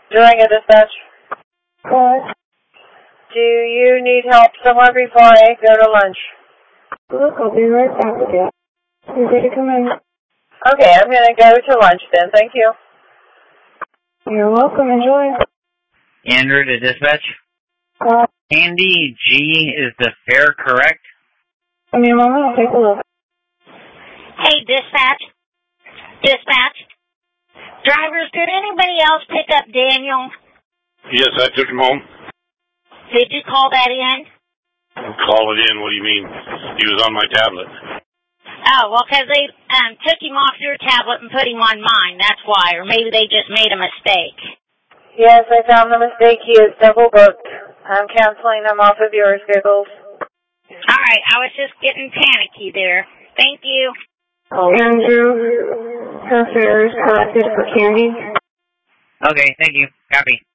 During a dispatch. What? Do you need help somewhere before I go to lunch? Look, I'll be right back with you. You're ready to come in. Okay, I'm going to go to lunch then. Thank you. You're welcome. Enjoy. Andrew to dispatch. Andy G, is the fare correct? Give me a moment. I'll take a look. Hey, dispatch. Dispatch. Drivers, did anybody else pick up Daniel? Yes, I took him home. Did you call that in? Call it in, what do you mean? He was on my tablet. Oh, well, because they took him off your tablet and put him on mine, that's why. Or maybe they just made a mistake. Yes, I found the mistake. He is double booked. I'm canceling him off of yours, Giggles. All right, I was just getting panicky there. Thank you. Andrew, her fare is corrected for Candy. Okay, thank you. Copy.